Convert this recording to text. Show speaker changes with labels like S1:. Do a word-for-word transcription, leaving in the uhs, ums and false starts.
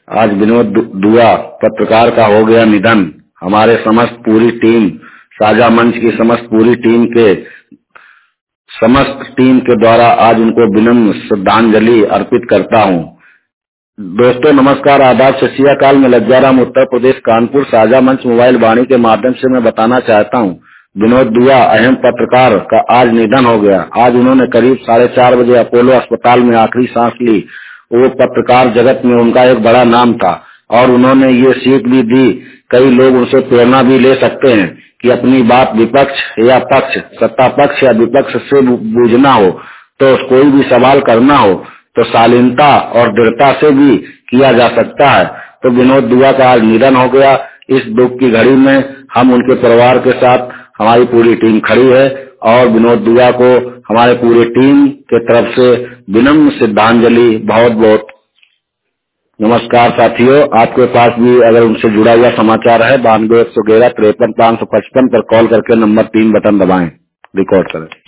S1: आज विनोद दु- दुआ पत्रकार का हो गया निधन। हमारे समस्त पूरी टीम, साझा मंच की समस्त पूरी टीम के समस्त टीम के द्वारा आज उनको विनम्र श्रद्धांजलि अर्पित करता हूँ। दोस्तों नमस्कार, आदाब, सत श्री अकाल। मैं लज्जाराम, उत्तर प्रदेश, कानपुर, साझा मंच मोबाइल वाणी के माध्यम से मैं बताना चाहता हूँ, विनोद दुआ अहम पत्रकार का आज निधन हो गया। आज उन्होंने करीब साढ़े चार बजे अपोलो अस्पताल में आखिरी सांस ली। वो पत्रकार जगत में उनका एक बड़ा नाम था और उन्होंने ये सीख भी दी, कई लोग उनसे प्रेरणा भी ले सकते हैं कि अपनी बात विपक्ष या पक्ष, सत्ता पक्ष या विपक्ष से बूझना हो तो कोई भी सवाल करना हो तो शालीनता और दृढ़ता से भी किया जा सकता है। तो विनोद दुआ का आज निधन हो गया। इस दुख की घड़ी में हम उनके परिवार के साथ हमारी पूरी टीम खड़ी है और विनोद दुआ को हमारे पूरी टीम के तरफ से विनम्र श्रद्धांजलि। बहुत बहुत नमस्कार साथियों। आपके पास भी अगर उनसे जुड़ा हुआ समाचार है, बानवे एक सौ ग्यारह तिरपन पाँच सौ पचपन पर कॉल करके नंबर तीन बटन दबाएं, रिकॉर्ड करें।